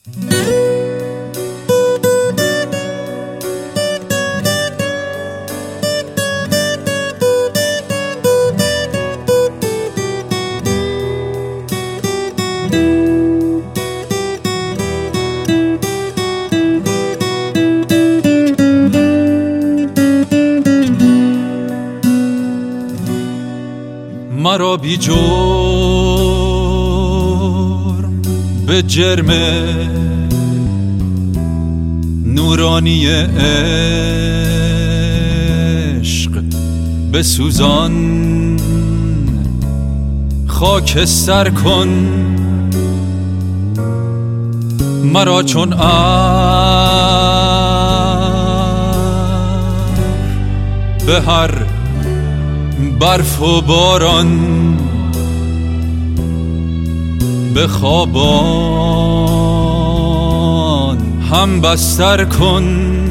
مرا بی جرم به جرم نورانی عشق بسوزان، خاکستر کن مرا چون به هر برف و باران به خوابان هم بستر کن،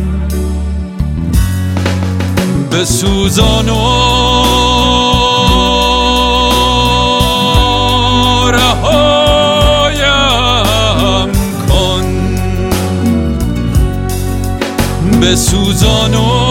بسوزان و رهایم کن، بسوزان و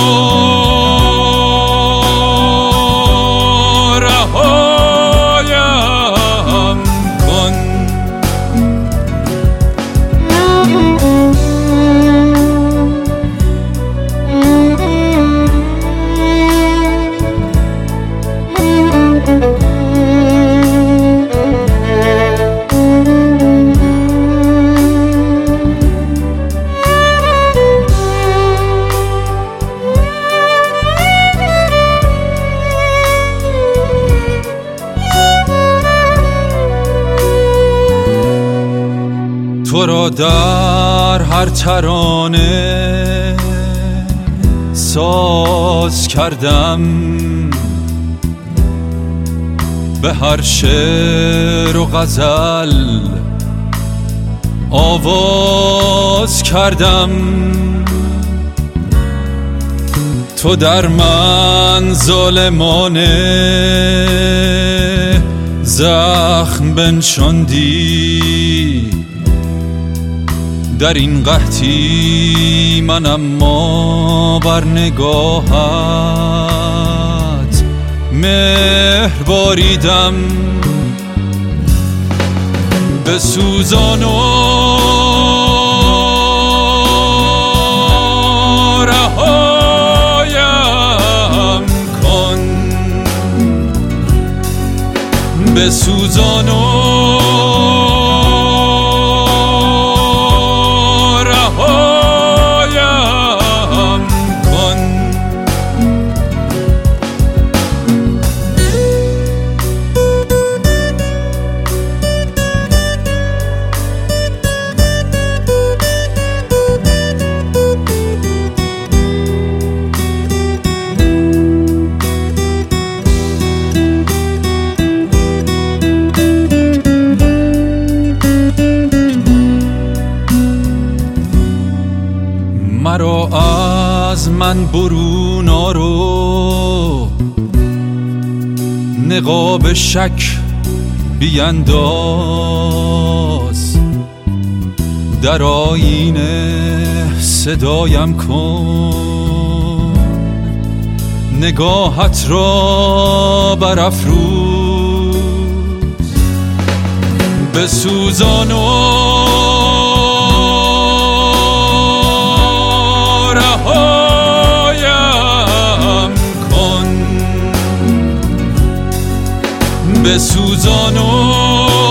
تو را در هر ترانه ساز کردم، به هر شعر و غزل آواز کردم. تو در من ظالمانه زخم بنشاندی، در این قحطی من اما بر نگاهت مهر باریدم، بسوزان و رهایم کن، بسوزان و مرا از من برون آرو، نقاب شک بینداز، در آینه صدایم کن، نگاهت را برافروز، بسوزان و بسوزان و